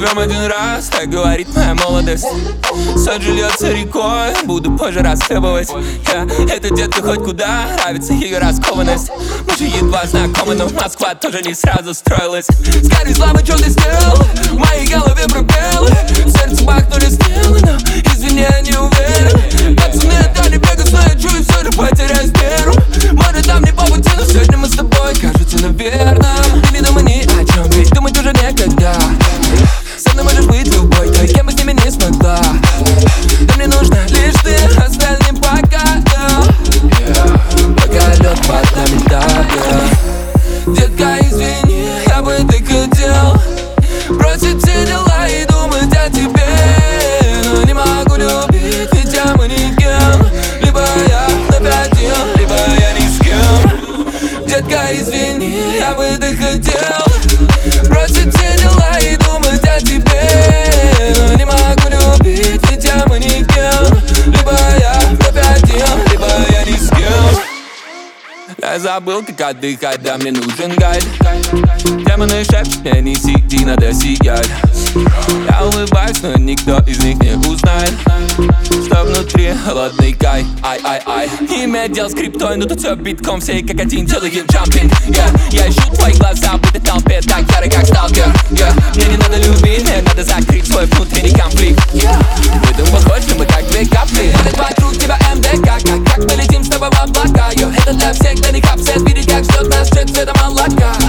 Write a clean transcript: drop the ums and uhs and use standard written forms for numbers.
Живем один раз, так говорит моя молодость. Соль льется рекой, буду позже расхлебывать. Эта детка хоть куда, нравится ее раскованность. Мы же едва знакомы, но Москва тоже не сразу строилась. Скажи, слава, что ты сделал? В моей голове пробелы, в сердце бахнули стрелы, но извини, я не уверен. Пацаны отдали бегать, но я чую, все же потеряюсь первым. Может, там не по пути, но сегодня мы с тобой, кажется, наверно. Ты не думай ни о чем, ведь думать уже некогда. Со мной можешь быть любой, той, кем бы с ними не смогла. Да мне нужна лишь ты, остальным пока, пока лед под нами тает. Детка, извини, я бы так хотел бросить все дела и думать о тебе. Но не могу любить, ведь я манекен. Либо я вновь один, либо я ни с кем. Детка, извини, я бы так хотел бросить все дела и думать о тебе. Но не могу любить, ведь я манекен. Либо я вновь один, либо я ни с кем. Я забыл, как отдыхать, да мне нужен гайд. Демоны шепчут мне, не сиди, надо сиять. Я улыбаюсь, но никто из них не узнает, что внутри холодный кай. Ай-ай-ай. Имя дел с криптой, но тут все битком, все как один целый джампинг. Я ищу твои глаза, будто в толпе, так яры, как сталкер. Мне не надо любить, мне надо закрыть свой внутренний конфликт. Мы там похожи, мы как две капли. Ходит вокруг тебя МДК, как мы летим с тобой в облака. Это для всех, кто не капсет, видит, как ждет нас шит цветом молока.